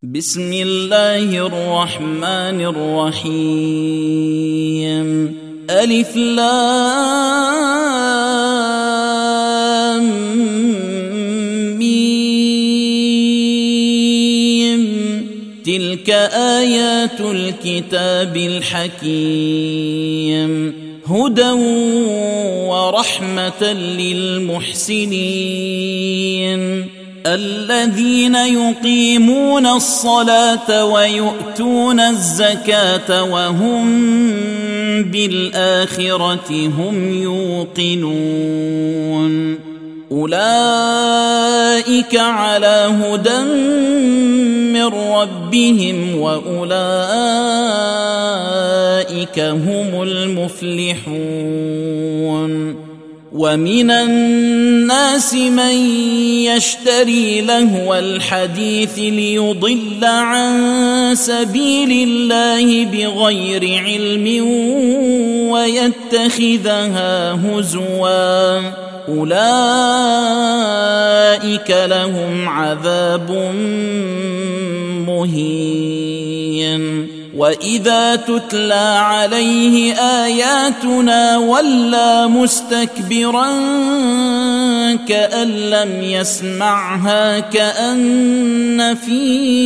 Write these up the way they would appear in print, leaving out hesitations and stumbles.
بسم الله الرحمن الرحيم. ألف لام ميم. تلك آيات الكتاب الحكيم، هدى ورحمة للمحسنين الذين يقيمون الصلاة ويؤتون الزكاة وهم بالآخرة هم يوقنون. أولئك على هدى من ربهم وأولئك هم المفلحون. ومن الناس من يشتري لهو الحديث ليضل عن سبيل الله بغير علم ويتخذها هزوا، أولئك لهم عذاب مهين. وإذا تتلى عليه آياتنا ولى مستكبرا كأن لم يسمعها كأن في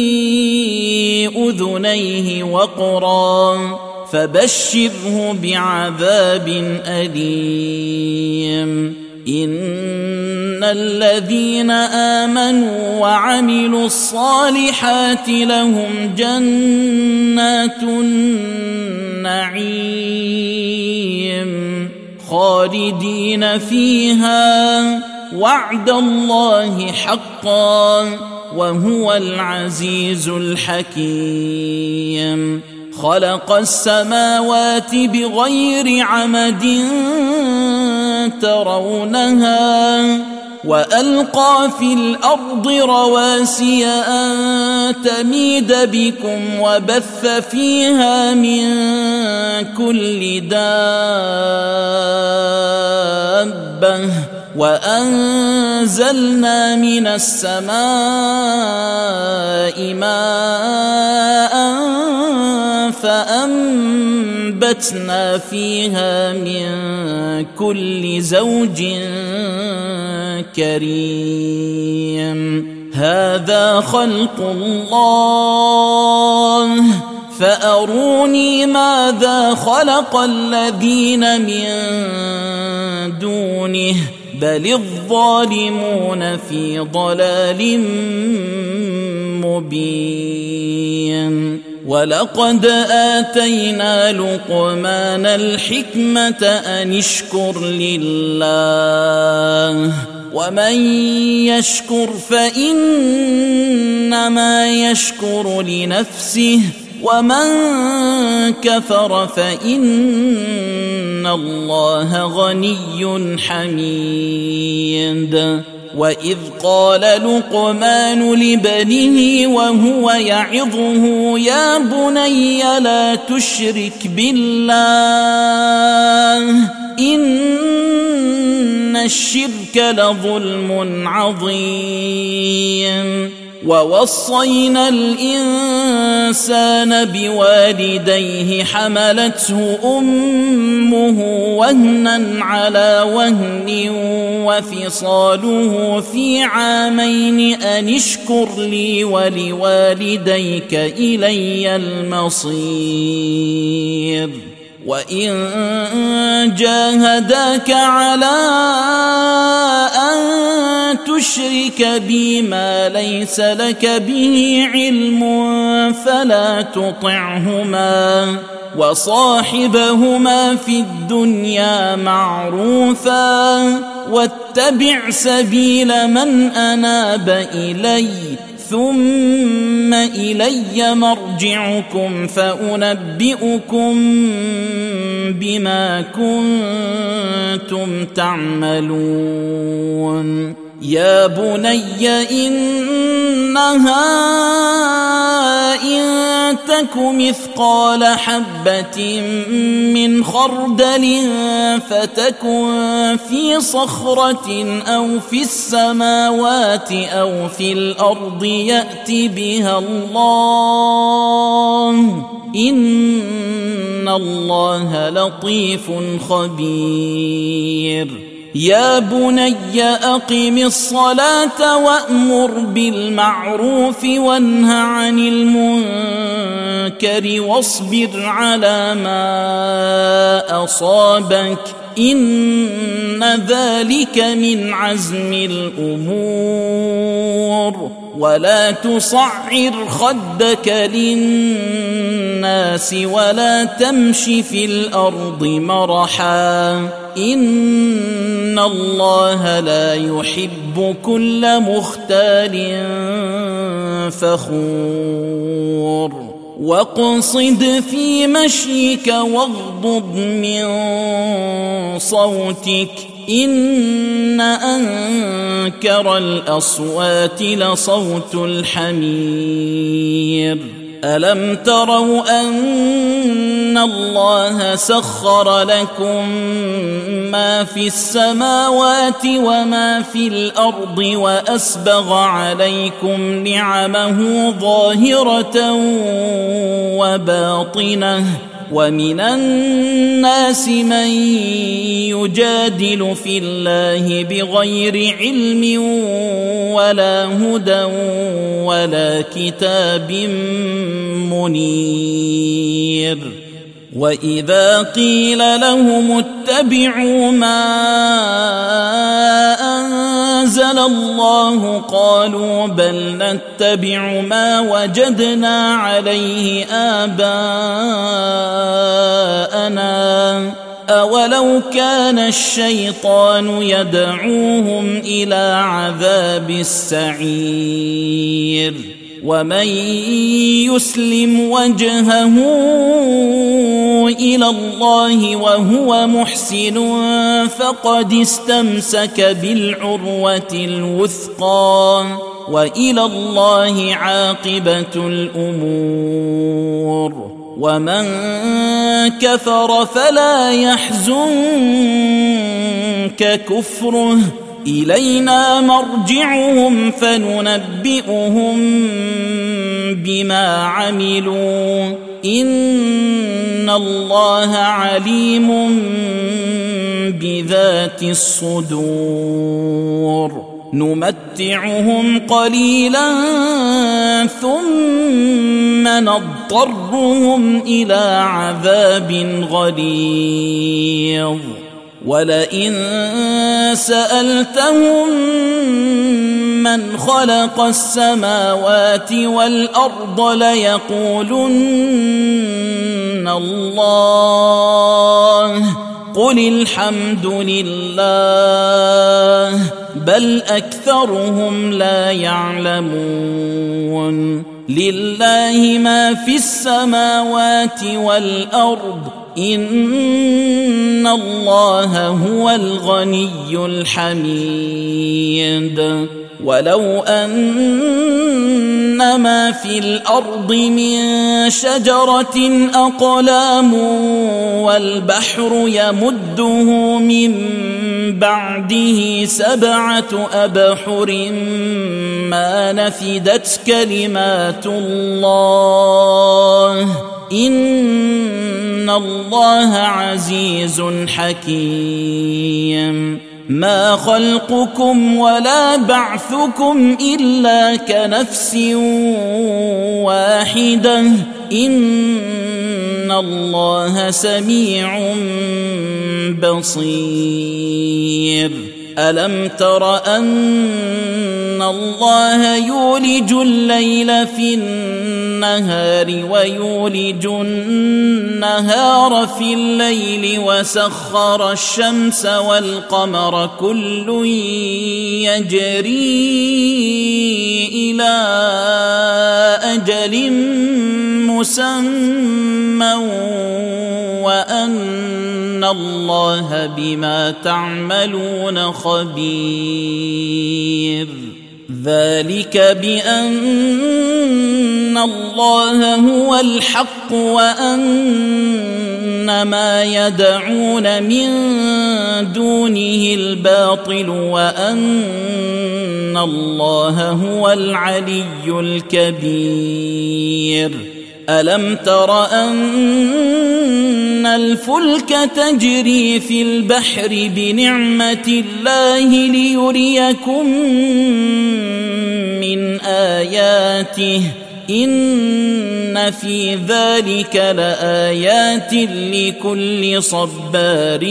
أذنيه وقرا، فبشره بعذاب أليم. إن الذين آمنوا وعملوا الصالحات لهم جنات النعيم خالدين فيها، وعد الله حقا وهو العزيز الحكيم. خلق السماوات بغير عمد ترونها وألقى في الأرض رواسي أن تميد بكم وبث فيها من كل دابة وأنزلنا من السماء ماء فأنبتنا فيها من كل زوج كريم. هذا خلق الله فأروني ماذا خلق الذين من دونه بل الظالمون في ضلال مبين. ولقد آتينا لقمان الحكمة أن اشكر لله، ومن يشكر فإنما يشكر لنفسه، ومن كفر فإن الله غني حميد. وإذ قال لقمان لبنيه وهو يعظه يا بني لا تشرك بالله إن الشرك لظلم عظيم. ووصينا الإنسان بوالديه حملته أمه وهنا على وهن وفصاله في عامين أن اشكر لي ولوالديك إلي المصير. وإن جاهداك على أن تشرك بي ما ليس لك به علم فلا تطعهما، وصاحبهما في الدنيا معروفا، واتبع سبيل من أناب إلي، ثم إلي مرجعكم فأنبئكم بما كنتم تعملون. يا بني إنها إن تك مثقال حبة من خردل فتكن في صخرة أو في السماوات أو في الأرض يأت بها الله إن الله لطيف خبير يا بني أقم الصلاة وأمر بالمعروف وانه عن المنكر واصبر على ما أصابك إن ذلك من عزم الأمور ولا تصعر خدك للناس ولا تمش في الأرض مرحا إن الله لا يحب كل مختال فخور واقصد في مشيك واغضض من صوتك إن أنكر الأصوات لصوت الحمير ألم تروا أن الله سخر لكم ما في السماوات وما في الأرض وأسبغ عليكم نعمه ظاهرة وباطنة ومن الناس من يجادل في الله بغير علم ولا هدى ولا كتاب منير وإذا قيل لهم اتبعوا ما أنزل الله قالوا بل نتبع ما وجدنا عليه آباءنا أولو كان الشيطان يدعوهم إلى عذاب السعير ومن يسلم وجهه إلى الله وهو محسن فقد استمسك بالعروة الوثقى وإلى الله عاقبة الأمور ومن كفر فلا يحزنك كفره إلينا مرجعهم فننبئهم بما عملوا إن الله عليم بذات الصدور نمتعهم قليلا ثم نضطرهم إلى عذاب غليظ ولئن سألتهم من خلق السماوات والأرض ليقولن الله قل الحمد لله بل أكثرهم لا يعلمون لله ما في السماوات والأرض إن الله هو الغني الحميد ولو أن ما في الأرض من شجرة أقلام والبحر يمده من بعده 7 أبحر ما نفدت كلمات الله إن الله عزيز حكيم ما خلقكم ولا بعثكم إلا كنفس واحدة إن الله سميع بصير ألم تر أن الله يولج الليل في النهار ويولج النهار في الليل وسخر الشمس والقمر كل يجري إلى أجل مسمى وأن الله بما تعملون خبير ذلك بأن الله هو الحق وأن ما يدعون من دونه الباطل وأن الله هو العلي الكبير ألم تر أن الفلك تجري في البحر بنعمة الله ليريكم من آياته إن في ذلك لآيات لكل صبار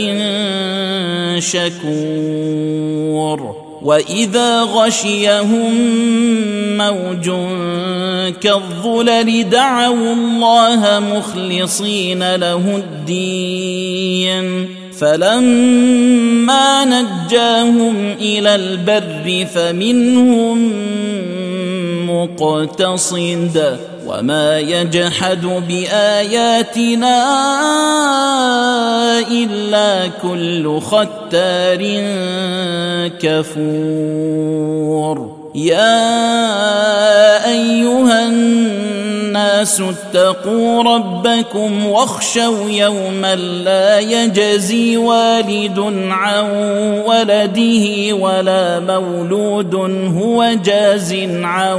شكور وإذا غشيهم موج كالظلل دعوا الله مخلصين له الدين فلما نجاهم إلى البر فمنهم مقتصد وما يجحد بآياتنا إلا كل ختار كفور يا أيها الناس اتقوا ربكم واخشوا يوما لا يجزي والد عن ولده ولا مولود هو جاز عن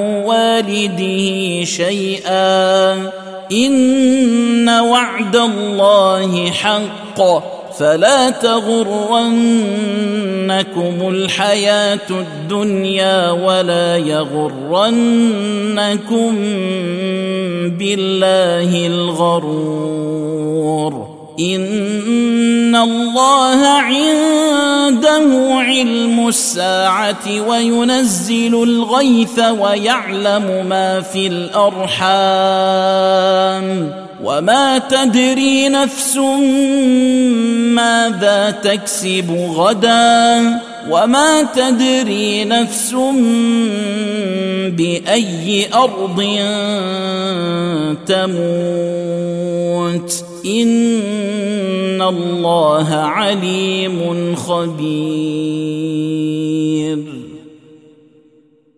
والده شيئا إن وعد الله حق فلا تغرنكم الحياة الدنيا ولا يغرنكم بالله الغرور إن الله عنده علم الساعة وينزل الغيث ويعلم ما في الأرحام وما تدري نفس ماذا تكسب غدا وما تدري نفس بأي أرض تموت إن الله عليم خبير